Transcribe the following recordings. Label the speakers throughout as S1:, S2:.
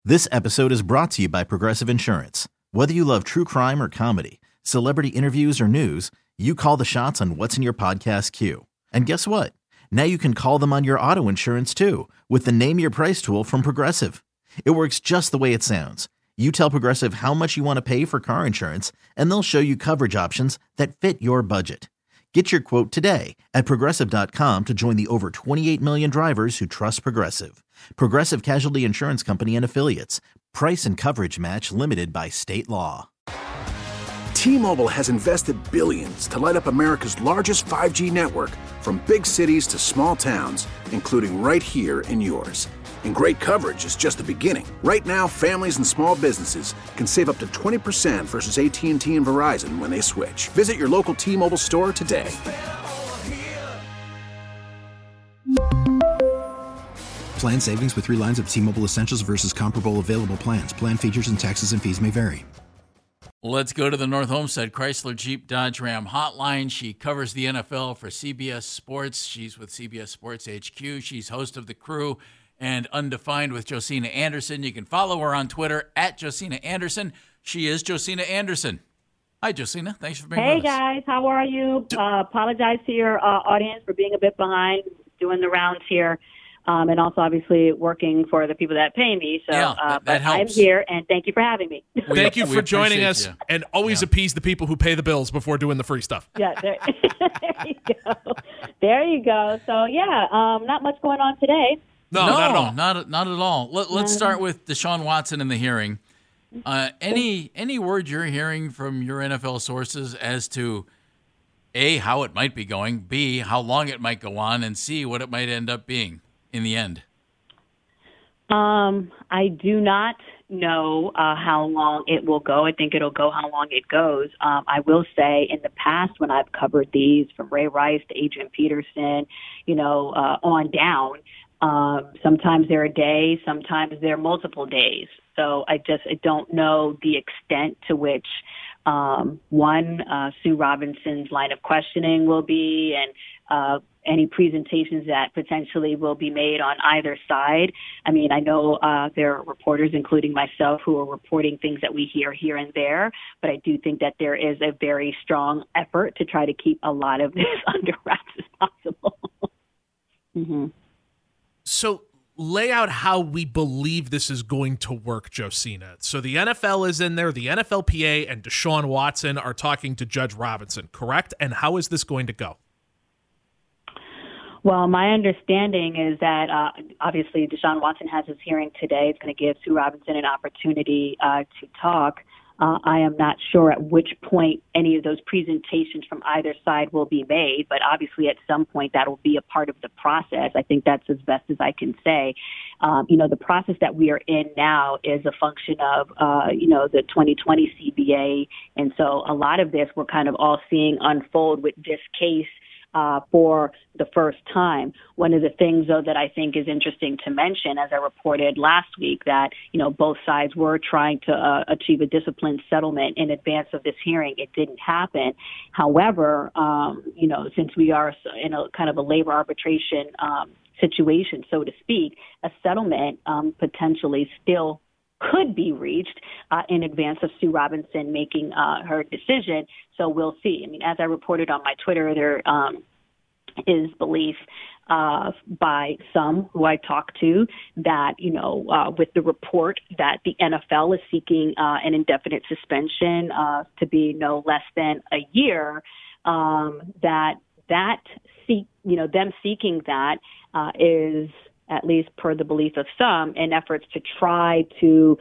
S1: This episode is brought to you by Progressive Insurance. Whether you love true crime or comedy, celebrity interviews or news, you call the shots on what's in your podcast queue. And guess what? Now you can call them on your auto insurance too with the Name Your Price tool from Progressive. It works just the way it sounds. You tell Progressive how much you want to pay for car insurance, and they'll show you coverage options that fit your budget. Get your quote today at Progressive.com to join the over 28 million drivers who trust Progressive. Progressive Casualty Insurance Company and Affiliates. Price and coverage match limited by state law.
S2: T-Mobile has invested billions to light up America's largest 5G network, from big cities to small towns, including right here in yours. And great coverage is just the beginning. Right now, families and small businesses can save up to 20% versus AT&T and Verizon when they switch. Visit your local T-Mobile store today.
S3: Plan savings with 3 lines of T-Mobile Essentials versus comparable available plans. Plan features and taxes and fees may vary.
S4: Let's go to the North Homestead Chrysler Jeep Dodge Ram hotline. She covers the NFL for CBS Sports. She's with CBS Sports HQ. She's host of The Crew and Undefined with Josina Anderson. You can follow her on Twitter at Josina Anderson. She is Josina Anderson. Hi, Josina. Thanks for being with us.
S5: Hey, guys. How are you? Apologize to your audience for being a bit behind, doing the rounds here. And also, obviously, working for the people that pay me. So,
S4: that
S5: but
S4: helps.
S5: I'm here, and thank you for having me.
S6: Thank you for joining us,
S4: you.
S6: and always appease the people who pay the bills before doing the free stuff.
S5: Yeah, there you go. There you go. So, yeah, not much going on today.
S6: No, not at all.
S4: Not at all. Let's start with Deshaun Watson in the hearing. Any word you're hearing from your NFL sources as to A, how it might be going, B, how long it might go on, and C, what it might end up being in the end?
S5: I do not know how long it will go. I think it'll go how long it goes. I will say in the past when I've covered these, from Ray Rice to Adrian Peterson, on down, sometimes they're a day, sometimes they're multiple days. So I don't know the extent to which Sue Robinson's line of questioning will be, and any presentations that potentially will be made on either side. I mean, I know there are reporters, including myself, who are reporting things that we hear here and there, but I do think that there is a very strong effort to try to keep a lot of this under wraps as possible. Mm-hmm.
S6: So lay out how we believe this is going to work, Josina. So the NFL is in there, the NFLPA and Deshaun Watson are talking to Judge Robinson, correct? And how is this going to go?
S5: Well, my understanding is that obviously Deshaun Watson has his hearing today. It's going to give Sue Robinson an opportunity to talk. I am not sure at which point any of those presentations from either side will be made, but obviously at some point that will be a part of the process. I think that's as best as I can say. The process that we are in now is a function of, the 2020 CBA. And so a lot of this we're kind of all seeing unfold with this case for the first time. One of the things, though, that I think is interesting to mention, as I reported last week, that, both sides were trying to achieve a disciplined settlement in advance of this hearing. It didn't happen. However, since we are in a kind of a labor arbitration situation, so to speak, a settlement potentially still could be reached in advance of Sue Robinson making her decision. So we'll see. I mean, as I reported on my Twitter, there is belief by some who I talked to that, with the report that the NFL is seeking an indefinite suspension to be no less than a year, them seeking that is, at least per the belief of some, in efforts to try to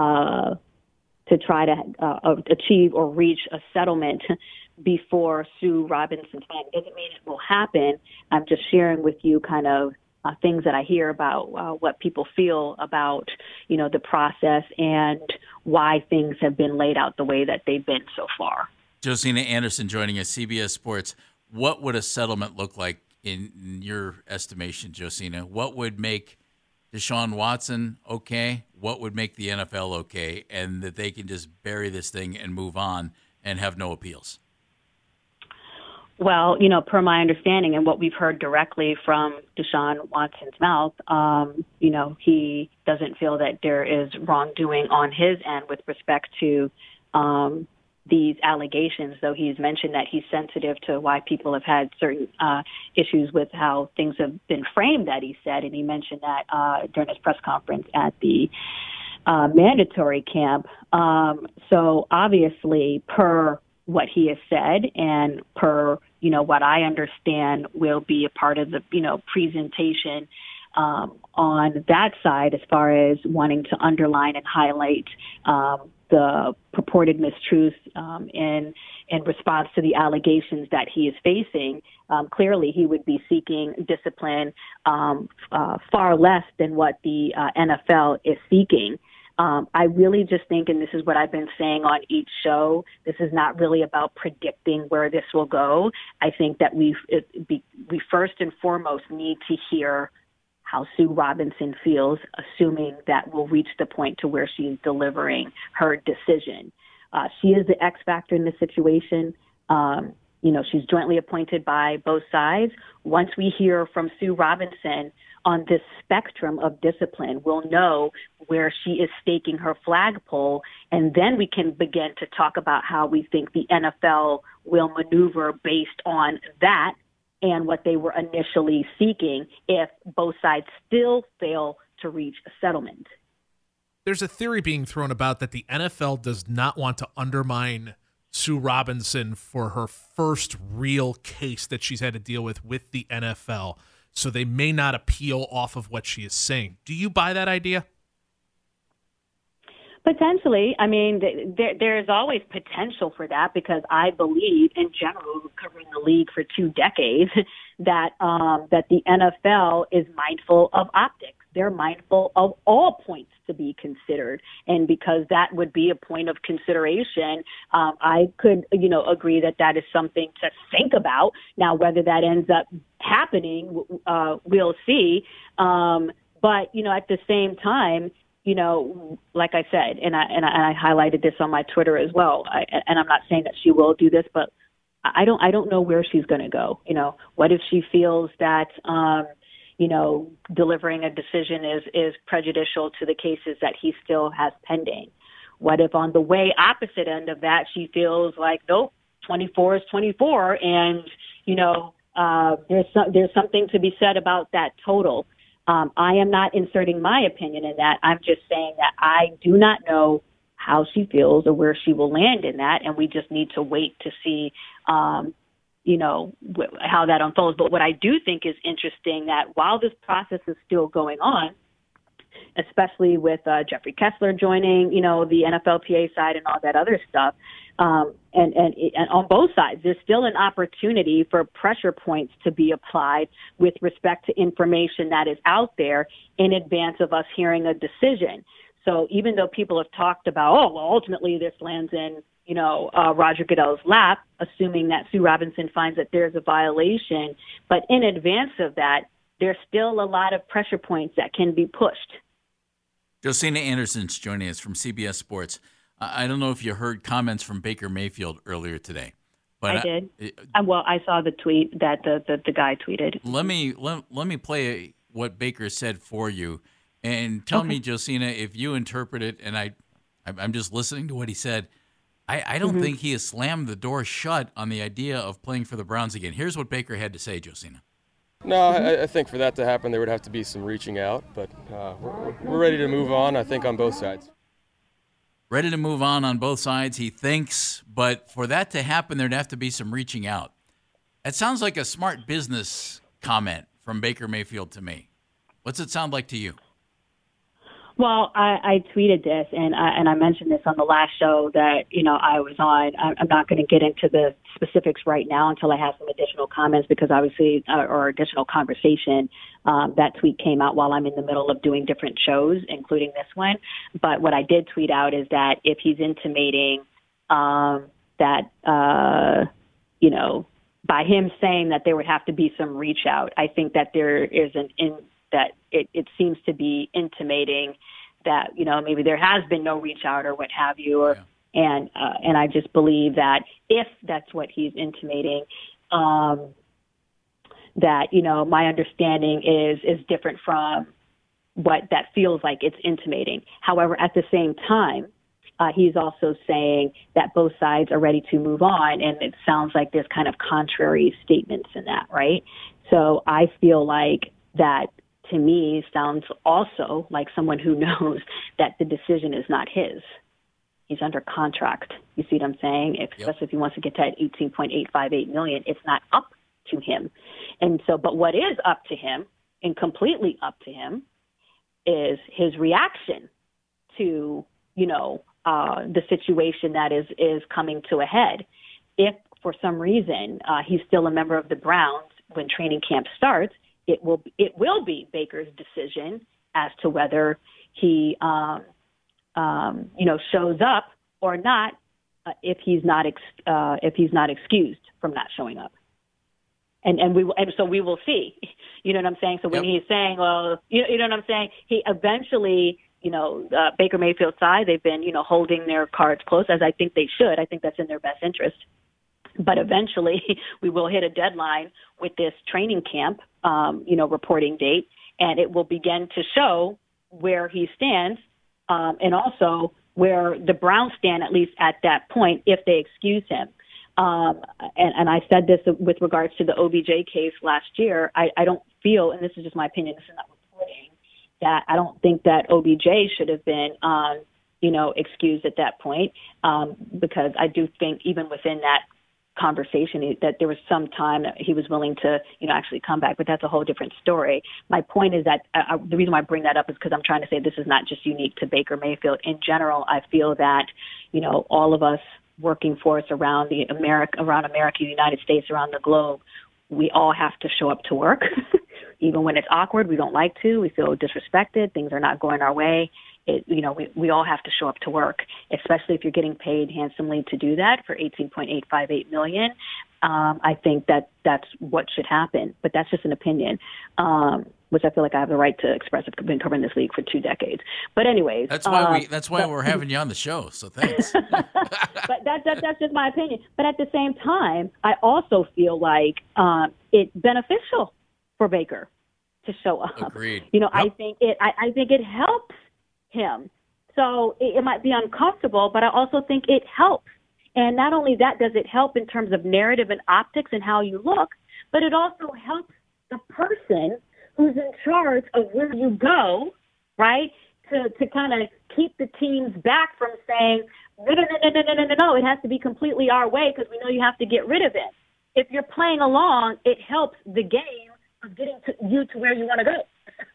S5: achieve or reach a settlement before Sue Robinson's time. Doesn't mean it will happen. I'm just sharing with you kind of things that I hear about what people feel about, the process and why things have been laid out the way that they've been so far.
S4: Josina Anderson joining us, CBS Sports. What would a settlement look like in your estimation, Josina? What would make Deshaun Watson okay? What would make the NFL okay? And that they can just bury this thing and move on and have no appeals?
S5: Well, per my understanding and what we've heard directly from Deshaun Watson's mouth, he doesn't feel that there is wrongdoing on his end with respect to these allegations, though he's mentioned that he's sensitive to why people have had certain issues with how things have been framed, that he said. And he mentioned that during his press conference at the mandatory camp. So obviously, per what he has said and per, what I understand will be a part of the, presentation on that side, as far as wanting to underline and highlight the purported mistruths in response to the allegations that he is facing. Clearly, he would be seeking discipline far less than what the NFL is seeking. I really just think, and this is what I've been saying on each show, this is not really about predicting where this will go. I think that we first and foremost need to hear how Sue Robinson feels, assuming that we'll reach the point to where she's delivering her decision. She is the X factor in this situation. She's jointly appointed by both sides. Once we hear from Sue Robinson on this spectrum of discipline, we'll know where she is staking her flagpole, and then we can begin to talk about how we think the NFL will maneuver based on that and what they were initially seeking if both sides still fail to reach a settlement.
S6: There's a theory being thrown about that the NFL does not want to undermine Sue Robinson for her first real case that she's had to deal with the NFL, so they may not appeal off of what she is saying. Do you buy that idea?
S5: Potentially. I mean, there is always potential for that, because I believe, in general, covering the league for 2 decades, that the NFL is mindful of optics. They're mindful of all points to be considered, and because that would be a point of consideration, I could, agree that is something to think about. Now, whether that ends up happening, we'll see. But at the same time, like I said, and I highlighted this on my Twitter as well. And I'm not saying that she will do this, but I don't know where she's going to go. What if she feels that, delivering a decision is prejudicial to the cases that he still has pending? What if on the way opposite end of that, she feels like, nope, 24 is 24. And, there's something to be said about that total. I am not inserting my opinion in that. I'm just saying that I do not know how she feels or where she will land in that, and we just need to wait to see, how that unfolds. But what I do think is interesting, that while this process is still going on, especially with Jeffrey Kessler joining, the NFLPA side and all that other stuff, and on both sides, there's still an opportunity for pressure points to be applied with respect to information that is out there in advance of us hearing a decision. So even though people have talked about, ultimately this lands in, Roger Goodell's lap, assuming that Sue Robinson finds that there's a violation, but in advance of that, there's still a lot of pressure points that can be pushed.
S4: Josina Anderson's joining us from CBS Sports. I don't know if you heard comments from Baker Mayfield earlier today. But
S5: I did. I saw the tweet that the guy tweeted.
S4: Let me play what Baker said for you, and tell me, Josina, if you interpret it, and I'm just listening to what he said. I don't think he has slammed the door shut on the idea of playing for the Browns again. Here's what Baker had to say, Josina.
S7: No, I think for that to happen, there would have to be some reaching out, but we're ready to move on, I think, on both sides.
S4: Ready to move on both sides, he thinks, but for that to happen, there'd have to be some reaching out. It sounds like a smart business comment from Baker Mayfield to me. What's it sound like to you?
S5: Well, I tweeted this, and I mentioned this on the last show that, I was on. I'm not going to get into the specifics right now until I have some additional comments, because obviously, or additional conversation, that tweet came out while I'm in the middle of doing different shows, including this one. But what I did tweet out is that if he's intimating that, by him saying that there would have to be some reach out, I think that there is that it seems to be intimating that, maybe there has been no reach out or what have you, and I just believe that if that's what he's intimating, that, you know, my understanding is different from what that feels like it's intimating. However, at the same time, he's also saying that both sides are ready to move on, and it sounds like there's kind of contrary statements in that, right? So I feel like that, to me, sounds also like someone who knows that the decision is not his. He's under contract. You see what I'm saying? Especially if he wants to get to that $18.858 million, it's not up to him. And so, but what is up to him, and completely up to him, is his reaction to, you know, the situation that is coming to a head. If for some reason he's still a member of the Browns when training camp starts, it will be Baker's decision as to whether he shows up or not if he's not excused from not showing up. And so we will see. You know what I'm saying? So when he's saying, well, you know what I'm saying? He eventually, Baker Mayfield's side, they've been, holding their cards close, as I think they should. I think that's in their best interest. But eventually we will hit a deadline with this training camp, reporting date, and it will begin to show where he stands, and also where the Browns stand, at least at that point, if they excuse him. And I said this with regards to the OBJ case last year. I don't feel, and this is just my opinion, this is not reporting, that I don't think that OBJ should have been, excused at that point, because I do think even within that conversation that there was some time that he was willing to, actually come back, but that's a whole different story. My point is that the reason why I bring that up is because I'm trying to say this is not just unique to Baker Mayfield. In general, I feel that, all of us working force around America, the United States, around the globe, we all have to show up to work. Even when it's awkward, we don't like to, we feel disrespected, things are not going our way. We all have to show up to work, especially if you're getting paid handsomely to do that for $18.858 million. I think that's what should happen, but that's just an opinion, which I feel like I have the right to express. I've been covering this league for 2 decades. But anyways,
S4: that's why we're having you on the show. So thanks.
S5: But that's just my opinion. But at the same time, I also feel like it's beneficial for Baker to show up.
S4: Agreed.
S5: Yep. I think it helps him. So it might be uncomfortable, but I also think it helps. And not only that, does it help in terms of narrative and optics and how you look, but it also helps the person who's in charge of where you go, right, to kind of keep the teams back from saying, no, it has to be completely our way because we know you have to get rid of it. If you're playing along, it helps the game of getting you to where you want to go.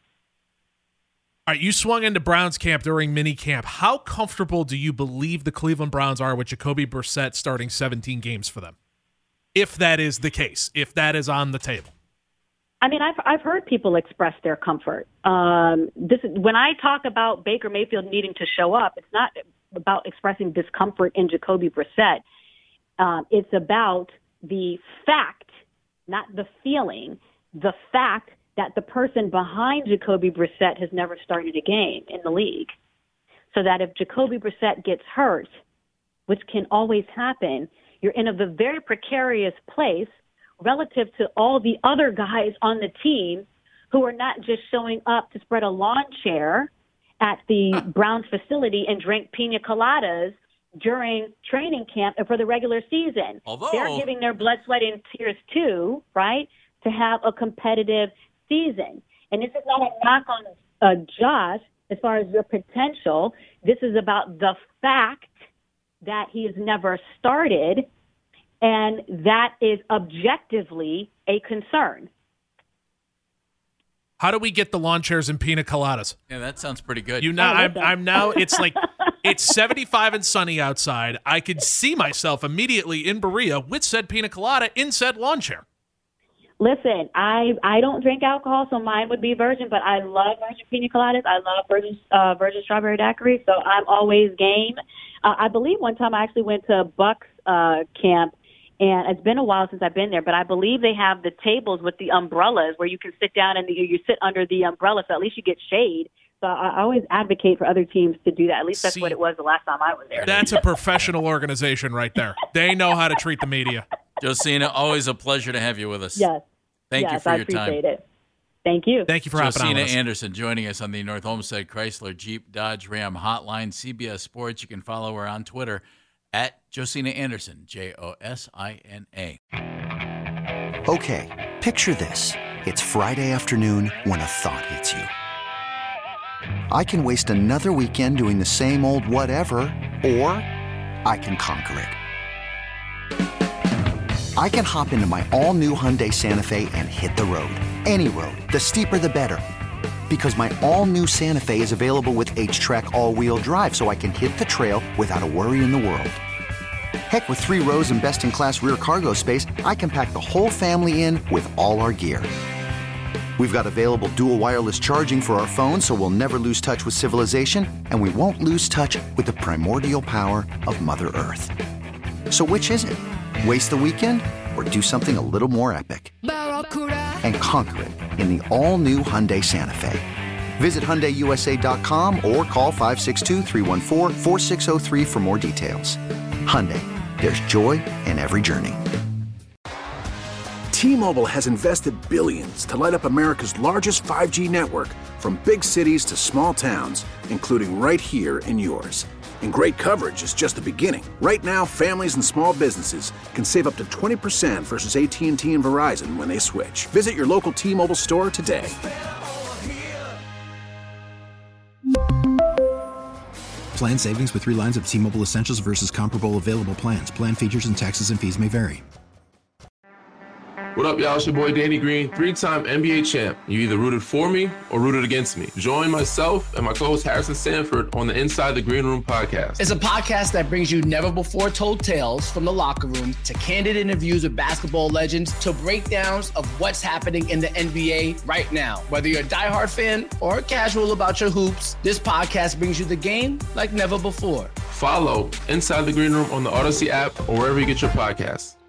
S6: All right, you swung into Browns camp during mini camp. How comfortable do you believe the Cleveland Browns are with Jacoby Brissett starting 17 games for them? If that is the case, if that is on the table.
S5: I mean, I've heard people express their comfort. When I talk about Baker Mayfield needing to show up, it's not about expressing discomfort in Jacoby Brissett. It's about the fact, not the feeling, the fact that the person behind Jacoby Brissett has never started a game in the league. So that if Jacoby Brissett gets hurt, which can always happen, you're in a very precarious place relative to all the other guys on the team who are not just showing up to spread a lawn chair at the Browns facility and drink pina coladas during training camp and for the regular season.
S4: Although
S5: they're giving their blood, sweat, and tears too, right, to have a competitive season. And this is not a knock on Josh as far as your potential. This is about the fact that he has never started, and that is objectively a concern.
S6: How do we get the lawn chairs and pina coladas?
S4: Yeah, that sounds pretty good.
S6: I'm now. It's like it's 75 and sunny outside. I could see myself immediately in Berea with said pina colada in said lawn chair.
S5: Listen, I don't drink alcohol, so mine would be virgin, but I love virgin pina coladas. I love virgin strawberry daiquiri, so I'm always game. I believe one time I actually went to a Bucks camp, and it's been a while since I've been there, but I believe they have the tables with the umbrellas where you can sit down and you sit under the umbrella, so at least you get shade. So I always advocate for other teams to do that. At least that's what it was the last time I was there.
S6: That's a professional organization right there. They know how to treat the media.
S4: Josina, always a pleasure to have you with us.
S5: Yes.
S4: Thank you for your time.
S5: I appreciate it. Thank you.
S6: Thank you for hopping on with us.
S4: Josina Anderson joining us on the North Homestead Chrysler Jeep Dodge Ram Hotline, CBS Sports. You can follow her on Twitter at Josina Anderson, Josina.
S8: Okay, picture this. It's Friday afternoon when a thought hits you. I can waste another weekend doing the same old whatever, or I can conquer it. I can hop into my all-new Hyundai Santa Fe and hit the road. Any road. The steeper, the better. Because my all-new Santa Fe is available with H-Track all-wheel drive, so I can hit the trail without a worry in the world. Heck, with 3 rows and best-in-class rear cargo space, I can pack the whole family in with all our gear. We've got available dual wireless charging for our phones, so we'll never lose touch with civilization, and we won't lose touch with the primordial power of Mother Earth. So which is it? Waste the weekend or do something a little more epic? And conquer it in the all-new Hyundai Santa Fe. Visit HyundaiUSA.com or call 562-314-4603 for more details. Hyundai, there's joy in every journey.
S2: T-Mobile has invested billions to light up America's largest 5G network, from big cities to small towns, including right here in yours. And great coverage is just the beginning. Right now, families and small businesses can save up to 20% versus AT&T and Verizon when they switch. Visit your local T-Mobile store today.
S3: Plan savings with 3 lines of T-Mobile Essentials versus comparable available plans. Plan features and taxes and fees may vary.
S9: What up, y'all? It's your boy Danny Green, 3-time NBA champ. You either rooted for me or rooted against me. Join myself and my co-host Harrison Sanford on the Inside the Green Room podcast.
S10: It's a podcast that brings you never-before-told tales from the locker room to candid interviews with basketball legends to breakdowns of what's happening in the NBA right now. Whether you're a diehard fan or casual about your hoops, this podcast brings you the game like never before.
S9: Follow Inside the Green Room on the Odyssey app or wherever you get your podcasts.